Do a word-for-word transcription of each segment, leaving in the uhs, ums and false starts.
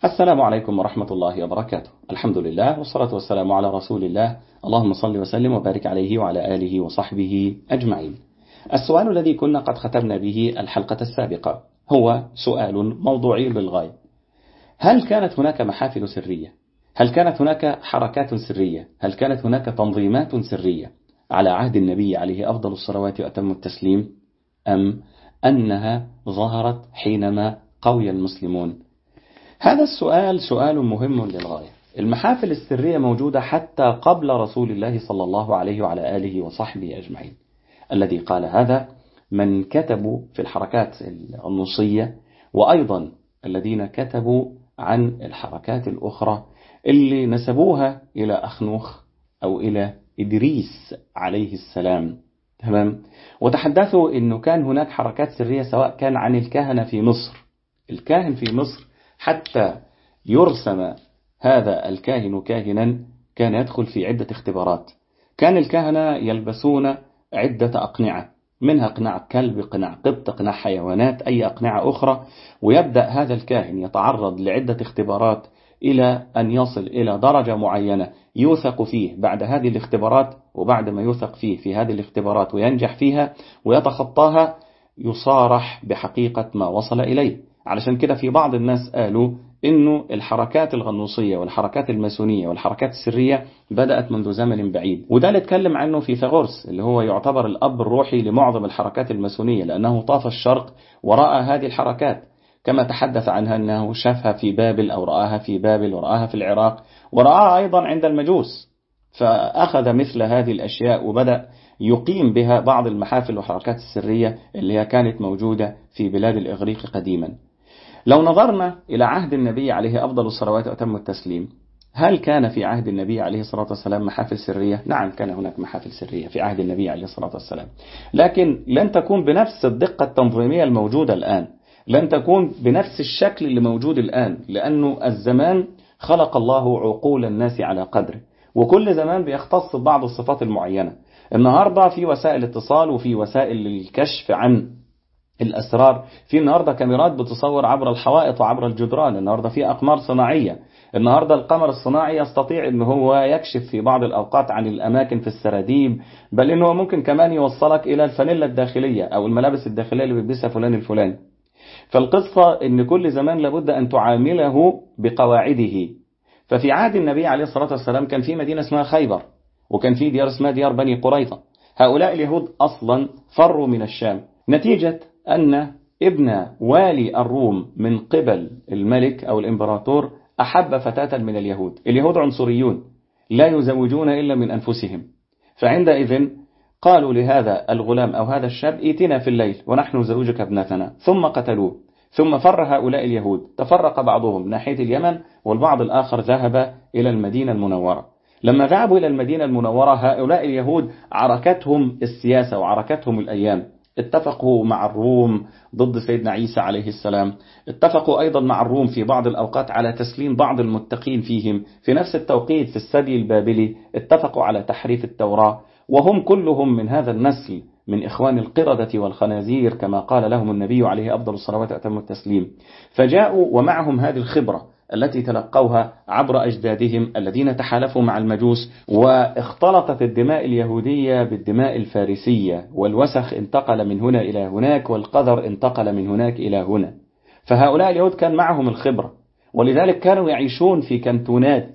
السلام عليكم ورحمة الله وبركاته. الحمد لله والصلاة والسلام على رسول الله. اللهم صل وسلم وبارك عليه وعلى آله وصحبه أجمعين. السؤال الذي كنا قد ختمنا به الحلقة السابقة هو سؤال موضوعي للغاية. هل كانت هناك محافل سرية؟ هل كانت هناك حركات سرية؟ هل كانت هناك تنظيمات سرية على عهد النبي عليه أفضل الصلوات وأتم التسليم؟ أم أنها ظهرت حينما قوي المسلمون؟ هذا السؤال سؤال مهم للغاية. المحافل السرية موجودة حتى قبل رسول الله صلى الله عليه وعلى آله وصحبه أجمعين. الذي قال هذا من كتبوا في الحركات النصية، وأيضا الذين كتبوا عن الحركات الأخرى اللي نسبوها إلى أخنوخ أو إلى إدريس عليه السلام. تمام. وتحدثوا أنه كان هناك حركات سرية سواء كان عن الكهنة في مصر. الكاهن في مصر حتى يرسم هذا الكاهن كاهنا كان يدخل في عدة اختبارات. كان الكهنة يلبسون عدة أقنعة، منها أقنعة كلب، أقنعة قط، أقنعة حيوانات، أي أقنعة أخرى. ويبدأ هذا الكاهن يتعرض لعدة اختبارات إلى أن يصل إلى درجة معينة يوثق فيه بعد هذه الاختبارات. وبعد ما يوثق فيه في هذه الاختبارات وينجح فيها ويتخطاها يصارح بحقيقة ما وصل إليه. علشان كده في بعض الناس قالوا إنه الحركات الغنوصية والحركات الماسونية والحركات السرية بدأت منذ زمن بعيد، وده اللي اتكلم عنه فيثاغورس اللي هو يعتبر الأب الروحي لمعظم الحركات الماسونية، لأنه طاف الشرق ورأى هذه الحركات كما تحدث عنها أنه شافها في بابل أو رآها في بابل ورآها في العراق ورآها أيضا عند المجوس، فأخذ مثل هذه الأشياء وبدأ يقيم بها بعض المحافل والحركات السرية اللي هي كانت موجودة في بلاد الإغريق قديما. لو نظرنا إلى عهد النبي عليه أفضل الصلوات وأتم التسليم، هل كان في عهد النبي عليه الصلاة والسلام محافل سرية؟ نعم، كان هناك محافل سرية في عهد النبي عليه الصلاة والسلام، لكن لن تكون بنفس الدقة التنظيمية الموجودة الآن، لن تكون بنفس الشكل اللي موجود الآن، لأنه الزمان خلق الله عقول الناس على قدره، وكل زمان بيختص ببعض الصفات المعينة. النهاردة في وسائل اتصال وفي وسائل الكشف عن الأسرار، في النهاردة كاميرات بتصور عبر الحوائط وعبر الجدران، النهاردة في أقمار صناعية، النهاردة القمر الصناعي يستطيع أنه هو يكشف في بعض الأوقات عن الأماكن في السراديب، بل أنه ممكن كمان يوصلك إلى الفانيلا الداخلية أو الملابس الداخلية اللي بيلبسها فلان الفلاني. فالقصة أن كل زمان لابد أن تعامله بقواعده. ففي عهد النبي عليه الصلاة والسلام كان في مدينة اسمها خيبر، وكان في ديار اسمها ديار بني قريظة. هؤلاء اليهود أصلا فروا من الشام نتيجة أن ابن والي الروم من قبل الملك أو الإمبراطور أحب فتاة من اليهود. اليهود عنصريون لا يزوجون إلا من أنفسهم، فعندئذ قالوا لهذا الغلام أو هذا الشاب ائتنا في الليل ونحن نزوجك ابنتنا، ثم قتلوه. ثم فر هؤلاء اليهود، تفرق بعضهم ناحية اليمن والبعض الآخر ذهب إلى المدينة المنورة. لما ذهبوا إلى المدينة المنورة هؤلاء اليهود عركتهم السياسة وعركتهم الأيام، اتفقوا مع الروم ضد سيدنا عيسى عليه السلام، اتفقوا أيضا مع الروم في بعض الأوقات على تسليم بعض المتقين فيهم، في نفس التوقيت في السبي البابلي اتفقوا على تحريف التوراة، وهم كلهم من هذا النسل من إخوان القردة والخنازير كما قال لهم النبي عليه أفضل الصلوات وأتم التسليم. فجاءوا ومعهم هذه الخبرة التي تلقوها عبر أجدادهم الذين تحالفوا مع المجوس، واختلطت الدماء اليهودية بالدماء الفارسية، والوسخ انتقل من هنا إلى هناك والقذر انتقل من هناك إلى هنا. فهؤلاء اليهود كان معهم الخبرة، ولذلك كانوا يعيشون في كنتونات،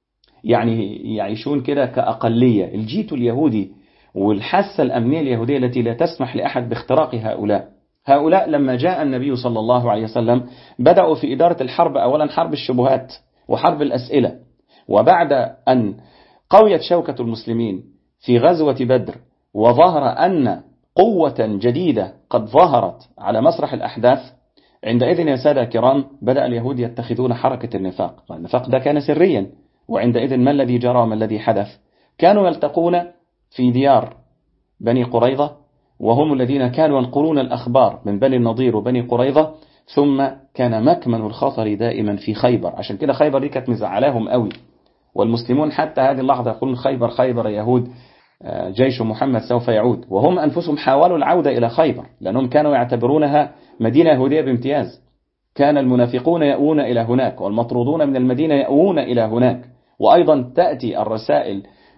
يعني يعيشون كده كأقلية. الجيت اليهودي والحاسة الأمنية اليهودية التي لا تسمح لأحد باختراق هؤلاء. هؤلاء لما جاء النبي صلى الله عليه وسلم بدأوا في إدارة الحرب، أولا حرب الشبهات وحرب الأسئلة، وبعد أن قويت شوكة المسلمين في غزوة بدر وظهر أن قوة جديدة قد ظهرت على مسرح الأحداث، عندئذ يا سادة كرام بدأ اليهود يتخذون حركة النفاق. النفاق ده كان سريا، وعندئذ ما الذي جرى وما الذي حدث؟ كانوا يلتقون في ديار بني قريظة، وهم الذين كانوا ينقلون الأخبار من بني النضير وبني قريظة، ثم كان مكمن الخطر دائما في خيبر. عشان كده خيبر دي كانت مزعلاهم قوي، والمسلمون حتى هذه اللحظة يقولون خيبر خيبر يهود، جيش محمد سوف يعود، وهم أنفسهم حاولوا العودة إلى خيبر لأنهم كانوا يعتبرونها مدينة يهودية بامتياز. كان المنافقون يأوون إلى هناك، والمطرودون من المدينة يأوون إلى هناك، وأيضا تأتي الرسائل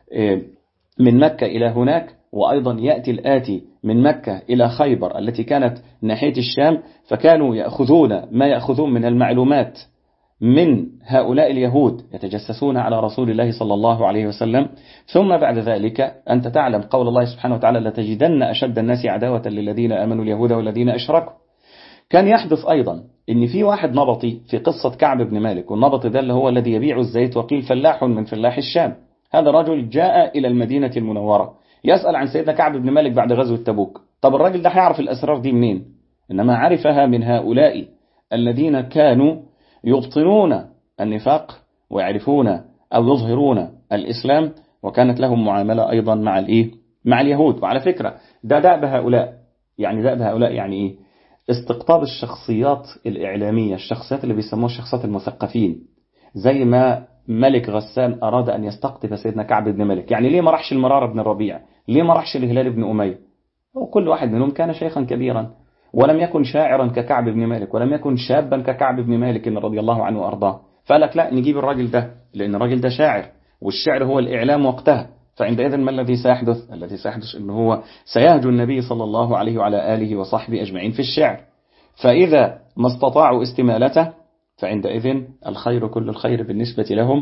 من مكة إلى هناك، وأيضا يأتي الآتي من مكة إلى خيبر التي كانت ناحية الشام، فكانوا يأخذون ما يأخذون من المعلومات من هؤلاء اليهود يتجسسون على رسول الله صلى الله عليه وسلم. ثم بعد ذلك أنت تعلم قول الله سبحانه وتعالى: لتجدن أشد الناس عداوة للذين آمنوا اليهود والذين أشركوا. كان يحدث أيضا إن في واحد نبطي في قصة كعب بن مالك، والنبطي ده اللي هو الذي يبيع الزيت، وقيل فلاح من فلاح الشام. هذا الرجل جاء إلى المدينة المنورة يسأل عن سيدنا كعب بن مالك بعد غزوة تبوك. طب الراجل ده هيعرف الأسرار دي منين؟ إنما عرفها من هؤلاء الذين كانوا يبطنون النفاق ويعرفون أو يظهرون الإسلام، وكانت لهم معاملة أيضا مع الإيه؟ مع اليهود. وعلى فكرة ده دأب هؤلاء، يعني دأب هؤلاء يعني إيه؟ استقطاب الشخصيات الإعلامية، الشخصيات اللي بيسموها الشخصيات المثقفين، زي ما ملك غسان أراد أن يستقطب سيدنا كعب بن مالك. يعني ليه ما راحش المرارة بن الربيع؟ ليه ما راحش الهلال بن أمية؟ وكل واحد منهم كان شيخا كبيرا، ولم يكن شاعرا ككعب بن مالك، ولم يكن شابا ككعب بن مالك رضي الله عنه وأرضاه. فقالك لا، نجيب الراجل ده، لأن الراجل ده شاعر، والشعر هو الإعلام وقتها. فعندئذ ما الذي سيحدث؟ الذي سيحدث أنه هو سيهجو النبي صلى الله عليه وعلى آله وصحبه أجمعين في الشعر. فإذا ما استطاعوا استمالته فعندئذ الخير كل الخير بالنسبة لهم.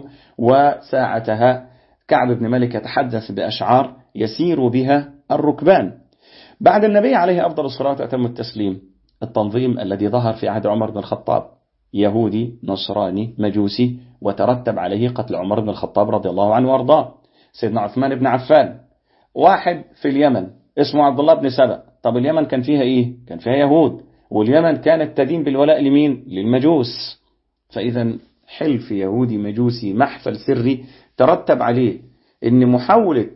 وساعتها كعب بن مالك يتحدث بأشعار يسير بها الركبان. بعد النبي عليه أفضل الصلاة وأتم التسليم، التنظيم الذي ظهر في عهد عمر بن الخطاب يهودي نصراني مجوسي، وترتب عليه قتل عمر بن الخطاب رضي الله عنه وارضاه. سيدنا عثمان بن عفان، واحد في اليمن اسمه عبد الله بن سبأ. طب اليمن كان فيها إيه؟ كان فيها يهود، واليمن كانت تدين بالولاء لمين؟ للمجوس. فإذا حلف يهودي مجوسي محفل سري ترتب عليه إن محاولة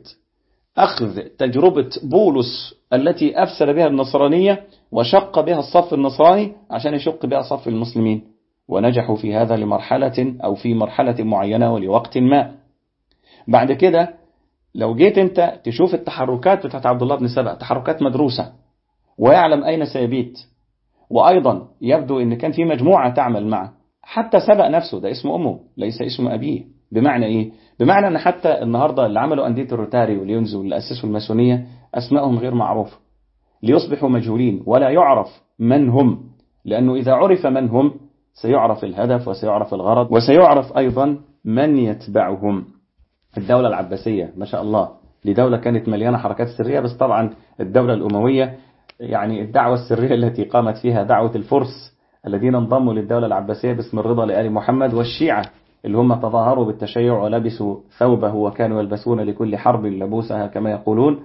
أخذ تجربة بولس التي أفسد بها النصرانية وشق بها الصف النصراني عشان يشق بها صف المسلمين، ونجحوا في هذا لمرحلة أو في مرحلة معينة ولوقت ما. بعد كده لو جيت أنت تشوف التحركات بتاعت عبد الله بن سبأ، تحركات مدروسة ويعلم أين سيبيت، وأيضا يبدو أن كان في مجموعة تعمل معه. حتى سبأ نفسه ده اسم أمه ليس اسم أبيه. بمعنى إيه؟ بمعنى أن حتى النهاردة اللي عملوا أندية الروتاري واليونز واللي أسسوا الماسونية أسمائهم غير معروفة ليصبحوا مجهولين ولا يعرف من هم، لأنه إذا عرف من هم سيعرف الهدف وسيعرف الغرض وسيعرف أيضا من يتبعهم. الدولة العباسية ما شاء الله دي دولة كانت مليانة حركات سرية، بس طبعا الدولة الأموية يعني الدعوة السرية التي قامت فيها دعوة الفرس الذين انضموا للدولة العباسية باسم الرضا لآل محمد، والشيعة اللي هم تظاهروا بالتشيع ولبسوا ثوبه وكانوا يلبسون لكل حرب لبوسها كما يقولون،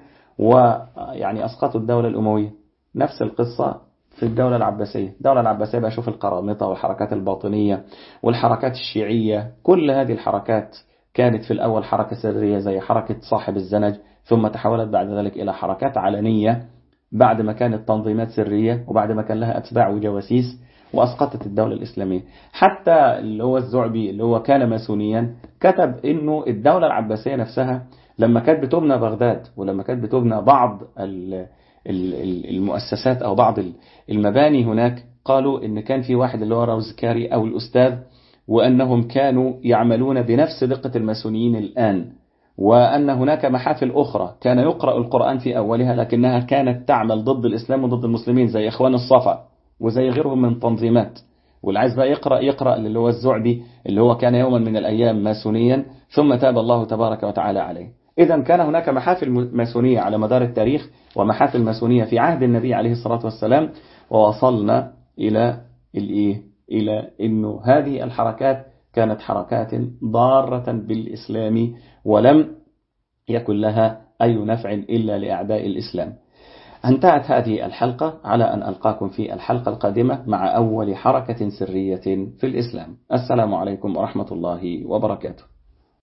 ويعني أسقطوا الدولة الأموية. نفس القصة في الدولة العباسية. الدولة العباسية بقى شوف القرامطة والحركات الباطنية والحركات الشيعية، كل هذه الحركات كانت في الأول حركة سرية زي حركة صاحب الزنج، ثم تحولت بعد ذلك إلى حركات علنية بعد ما كانت تنظيمات سرية وبعد ما كان لها أتباع وجواسيس، وأسقطت الدولة الإسلامية. حتى اللي هو الزعبي اللي هو كان ماسونيا كتب إنه الدولة العباسية نفسها لما كانت بتبنى بغداد ولما كانت بتبنى بعض المؤسسات أو بعض المباني هناك، قالوا إن كان في واحد اللي هو روزكاري أو الأستاذ، وأنهم كانوا يعملون بنفس دقة الماسونيين الآن، وأن هناك محافل أخرى كان يقرأ القرآن في أولها لكنها كانت تعمل ضد الإسلام وضد المسلمين زي إخوان الصفا وزي غيرهم من تنظيمات. والعايز بقى يقرأ يقرأ اللي هو الزعبي اللي هو كان يوما من الأيام ماسونيا ثم تاب الله تبارك وتعالى عليه. إذا كان هناك محافل ماسونية على مدار التاريخ ومحافل ماسونية في عهد النبي عليه الصلاة والسلام، ووصلنا إلى الإيه؟ إلى إنه هذه الحركات كانت حركات ضارة بالإسلام ولم يكن لها أي نفع إلا لأعداء الإسلام. انتهت هذه الحلقة على أن ألقاكم في الحلقة القادمة مع أول حركة سرية في الإسلام. السلام عليكم ورحمة الله وبركاته.